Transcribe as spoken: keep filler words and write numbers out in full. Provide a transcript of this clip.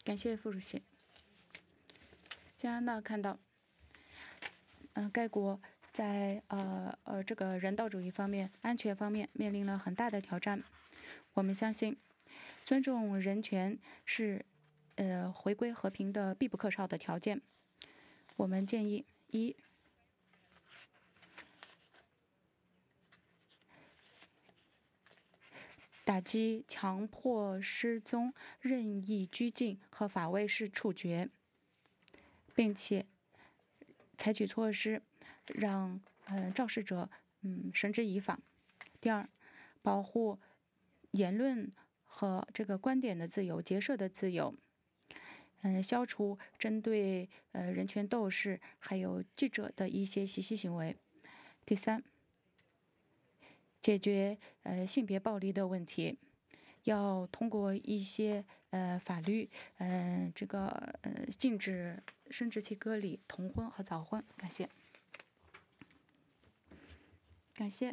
感谢副主席。加拿大看到，嗯、呃，该国在呃呃这个人道主义方面、安全方面面临了很大的挑战。我们相信，尊重人权是呃回归和平的必不可少的条件。我们建议一。打击强迫失踪、任意拘禁和法外式处决，并且采取措施让呃肇事者嗯绳之以法。第二，保护言论和这个观点的自由、结社的自由，嗯、呃，消除针对呃人权斗士还有记者的一些袭击行为。第三，解决呃性别暴力的问题。要通过一些呃法律，嗯、呃，这个呃禁止生殖器割礼、同婚和早婚。感谢，感谢。